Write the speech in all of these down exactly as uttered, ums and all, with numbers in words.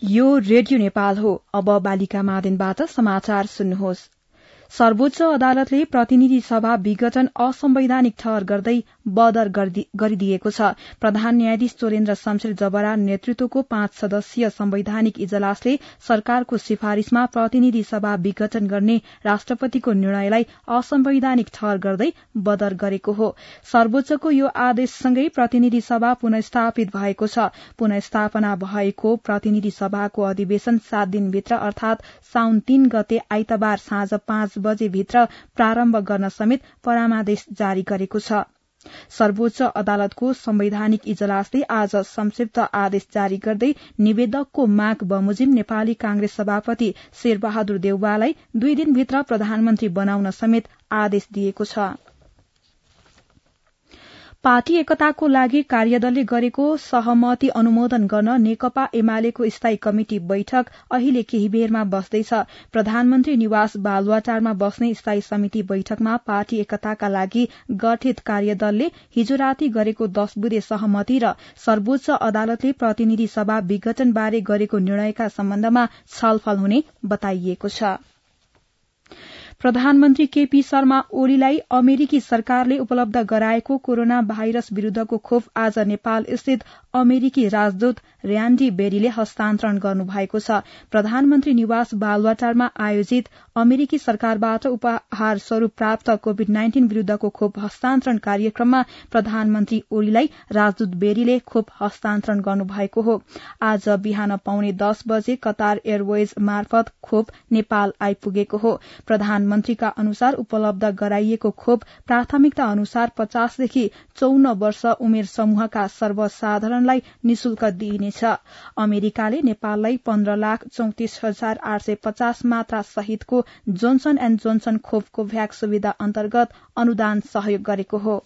यो रेडियो नेपाल हो। अब बालिका मादेनबाट समाचार सुन्नुहोस्। सर्वोच्च अदालतले प्रतिनिधि सभा विघटन असंवैधानिक ठहर गर्दै बदर गरिदिएको छ। प्रधान न्यायाधीश चोरेन्द्र शमशेर जबरा नेतृत्वको पाँच सदस्यीय संवैधानिक इजलासले सरकारको सिफारिशमा प्रतिनिधि सभा विघटन गर्ने राष्ट्रपतिको निर्णयलाई असंवैधानिक ठहर गर्दै बदर गरेको हो। सर्वोच्चको यो आदेशसँगै प्रतिनिधि सभा पुनस्थापित भएको छ। पुनस्थापना भएको प्रतिनिधि सभाको अधिवेशन सात दिनभित्र अर्थात साउन तीन गते आइतबार साँझ पाँच बजे भित्र प्रारम्भ गर्न समेत परामादेश जारी गरेको छ। सर्वोच्च अदालतको संवैधानिक इजलासले आज संक्षिप्त आदेश जारी गर्दै निवेदकको माग बमोजिम नेपाली कांग्रेस सभापति शेरबहादुर देउवालाई दुई दिनभित्र प्रधानमन्त्री बनाउन समेत आदेश दिएको छ। पार्टी एकताको लागि कार्यदलले गरेको सहमति अनुमोदन गर्न नेकपा एमालेको स्थायी कमिटी बैठक अहिले केही बेरमा बस्दैछ। प्रधानमन्त्री निवास बालुवाटारमा बस्ने स्थायी समिति बैठकमा पार्टी एकताका लागि गठित कार्यदलले हिजो राति गरेको दश बुँदे सहमति र सर्वोच्च अदालतले प्रतिनिधि सभा विघटन बारे गरेको निर्णयका सम्बन्धमा छलफल हुने बताइएको छ। प्रधानमन्त्री केपी शर्मा ओलीलाई अमेरिकी सरकारले उपलब्ध गराएको कोरोना भाइरस विरूद्धको खोप आज नेपाल स्थित अमेरिकी राजदूत र्यान्डी बेरीले हस्तान्तरण गर्नुभएको छ। प्रधानमन्त्री निवास बालुवाटारमा आयोजित अमेरिकी सरकारबाट उपहार स्वरूप प्राप्त कोविड नाइन्टीन विरूद्धको खोप हस्तान्तरण कार्यक्रममा प्रधानमन्त्री ओलीलाई राजदूत बेरीले खोप हस्तान्तरण गर्नुभएको हो। आज बिहान पाउने दस बजे कतार एयरवेज मार्फत खोप नेपाल आइपुगेको हो। प्रधानमन्त्रीका अनुसार उपलब्ध गराइएको खोप प्राथमिकता अनुसार पचासदेखि चौन्न वर्ष उमेर समूहका सर्वसाधारणलाई निशुल्क दिइनेछ। अमेरिकाले नेपाललाई पन्ध्र लाख चौतिस हजार आठ सय पचास मात्रा सहितको जोन्सन एण्ड जोन्सन खोप कोभ्याक्स सुविधा अन्तर्गत अनुदान सहयोग गरेको हो।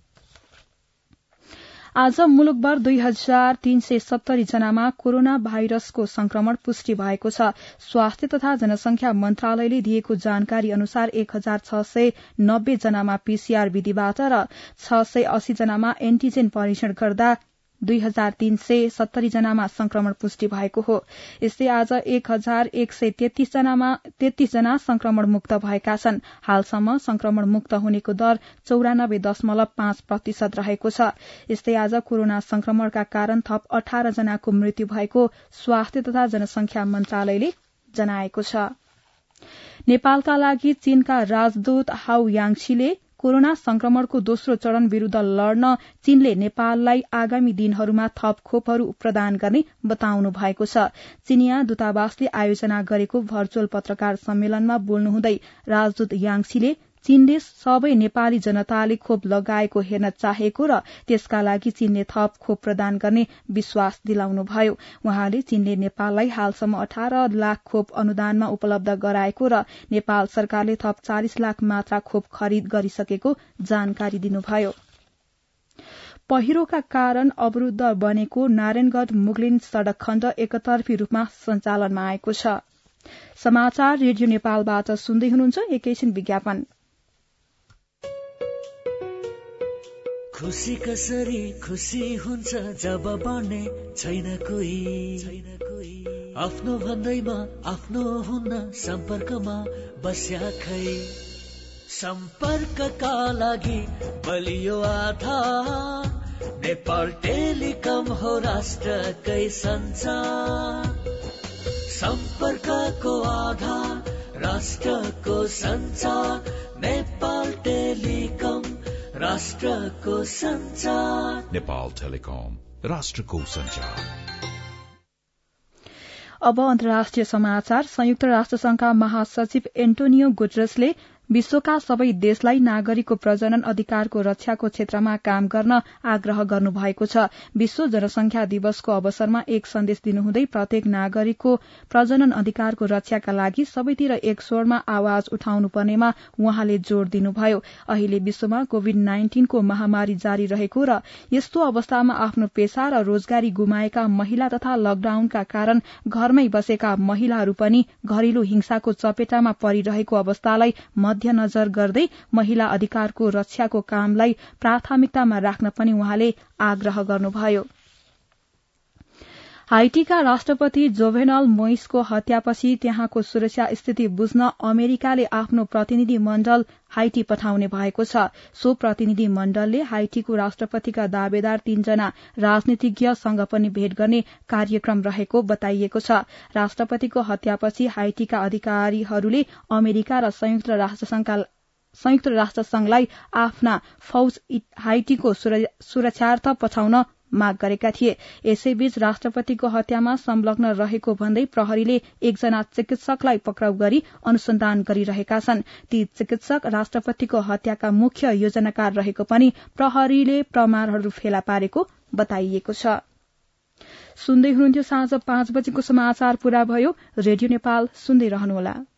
आज मुलुकभर दुई हजार तीन सय सत्तरी जनामा कोरोना भाइरसको संक्रमण पुष्टि भएको छ। स्वास्थ्य तथा जनसंख्या मन्त्रालयले दिएको जानकारी अनुसार एक हजार छ सय नब्बे जनामा पीसीआर विधिबाट र छ सय अस्सी जनामा एन्टीजेन परीक्षण गर्दा दुई हजार तीन सय सत्तरी जनामा संक्रमण पुष्टि भएको हो। यस्तै आज एक हजार एक सय तेत्तीस जनामा तेत्तीस जना संक्रमण मुक्त भएका छन्। हालसम्म संक्रमण मुक्त हुनेको दर चौरानब्बे दशमलव पाँच प्रतिशत रहेको छ। यस्तै आज कोरोना संक्रमणका कारण थप अठार जनाको मृत्यु भएको स्वास्थ्य तथा जनसंख्या मन्त्रालयले जनाएको छ। नेपालका लागि चीनका राजदूत हाउ याङछीले कोरोना संक्रमणको दोस्रो चरण विरूद्ध लड्न चीनले नेपाललाई आगामी दिनहरूमा थप खोपहरू प्रदान गर्ने बताउनु भएको छ। चीनिया दूतावासले आयोजना गरेको भर्चुअल पत्रकार सम्मेलनमा बोल्नुहुँदै राजदूत याङछीले चीनले सबै नेपाली जनताले खोप लगाएको हेर्न चाहेको र त्यसका लागि चीनले थप खोप प्रदान गर्ने विश्वास दिलाउनुभयो। उहाँले चीनले नेपाललाई हालसम्म अठार लाख खोप अनुदानमा उपलब्ध गराएको र नेपाल सरकारले थप चालिस लाख मात्रा खोप खरिद गरिसकेको जानकारी दिनुभयो। पहिरोका कारण अवरूद्ध बनेको नारायणगढ़ मुगलिन सड़क खण्ड एकतर्फी रूपमा सञ्चालनमा आएको छ। समाचार रेडियो नेपालबाट सुन्दै हुनुहुन्छ। एकैछिन विज्ञापन। खुशी कसरी खुशी हुन्छ जब बन्ने छैन कोही छैन कोही आफ्नो भन्दैमा आफ्नो हुन्न सम्पर्कमा बस्या खै सम्पर्कका लागि बलियो आधार नेपाल टेलिकम हो राष्ट्रकै सञ्चार सम्पर्कको आधार राष्ट्रको सञ्चार नेपाल टेलिकम राष्ट्रको सञ्चार नेपाल टेलिकम राष्ट्रको सञ्चार। अब अन्तर्राष्ट्रिय समाचार। संयुक्त राष्ट्र संघका महासचिव एन्टोनियो गुटेरसले विश्वका सबै देशलाई नागरिकको प्रजनन अधिकारको रक्षाको क्षेत्रमा काम गर्न आग्रह गर्नुभएको छ। विश्व जनसंख्या दिवसको अवसरमा एक सन्देश दिनुहुँदै प्रत्येक नागरिकको प्रजनन अधिकारको रक्षाका लागि सबैतिर एक स्वरमा आवाज उठाउनु पर्नेमा उहाँले जोड़ दिनुभयो। अहिले विश्वमा कोविड नाइन्टीनको महामारी जारी रहेको र यस्तो अवस्थामा आफ्नो पेशा र रोजगारी गुमाएका महिला तथा लकडाउनका कारण घरमै बसेका महिलाहरू पनि घरेलु हिंसाको चपेटामा परिरहेको अवस्थालाई मध्यनजर गर्दै महिला अधिकारको रक्षाको कामलाई प्राथमिकतामा राख्न पनि उहाँले आग्रह गर्नुभयो। हाइटीका राष्ट्रपति जोभेनल मोइसको हत्यापछि त्यहाँको सुरक्षा स्थिति बुझ्न अमेरिकाले आफ्नो प्रतिनिधि मण्डल हाइटी पठाउने भएको छ। सो प्रतिनिधि मण्डलले हाइटीको राष्ट्रपतिका दावेदार तीनजना राजनीतिज्ञसँग पनि भेट गर्ने कार्यक्रम रहेको बताइएको छ। राष्ट्रपतिको हत्यापछि हाइटीका अधिकारीहरूले अमेरिका र संयुक्त राष्ट्रसंघका संयुक्त राष्ट्रसंघलाई आफ्ना फौज हाइटीको सुरक्षार्थ पठाउन माग गरेका थिए। यसैबीच राष्ट्रपतिको हत्यामा संलग्न रहेको भन्दै प्रहरीले एकजना चिकित्सकलाई पक्राउ गरी अनुसन्धान गरिरहेका छन्। ती चिकित्सक राष्ट्रपतिको हत्याका मुख्य योजनाकार रहेको पनि प्रहरीले प्रमाणहरू फेला पारेको बताइएको छ। सुन्दै हुनुहुन्थ्यो साँझ पाँच बजेको समाचार पूरा भयो। रेडियो नेपाल सुन्दै रहनुहोला।